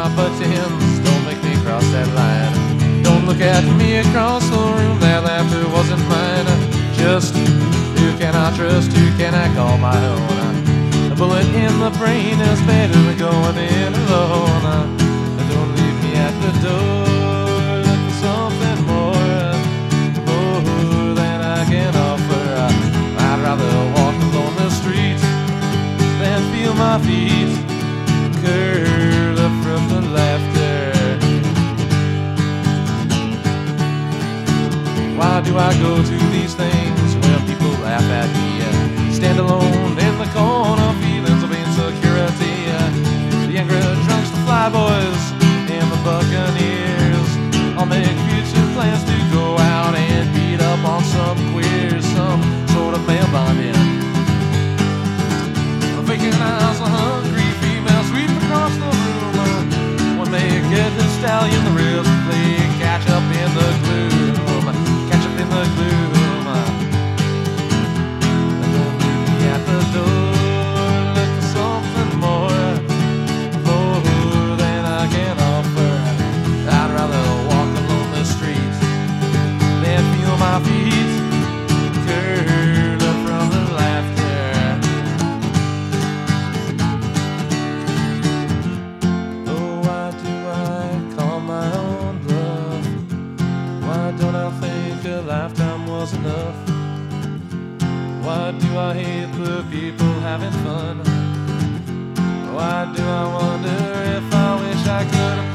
my buttons, don't make me cross that line. Don't look at me across the room, that laughter wasn't mine. Just who can I trust, who can I call my own? A bullet in the brain is better than going in alone. Don't leave me at the door, look for something more than I can offer. I'd rather walk along the streets than feel my feet curl up from the laughter. Why do I go to these things where people laugh at me? Stand alone in the corner, feelings of insecurity. The angry drunks, the flyboys, and the buccaneers all make future plans to go out and beat up on some queer, some sort of male bonding. Vacant eyes, a hungry female sweep across the room. One may get the stallion the ribs to play catch up in the gloom, catch up in the gloom. Don't leave me at the door, look for something more than I can offer. I'd rather walk along the streets than feel my feet curled up from the laughter. Oh, why do I call my own bluff? Why don't I think a lifetime was enough? Why do I hate the people having fun? Why do I wonder if I wish I could have